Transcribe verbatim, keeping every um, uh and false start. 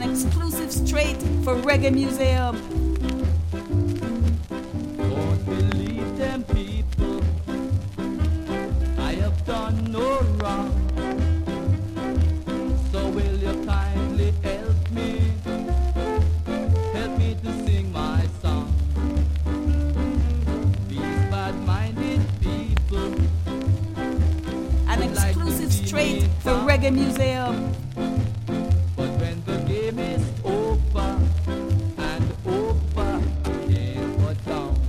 exclusive straight for Reggae Museum. Don't believe them people, I have done no wrong. So will you kindly help me, help me to sing my song. These bad-minded people, An exclusive straight for Reggae Museum.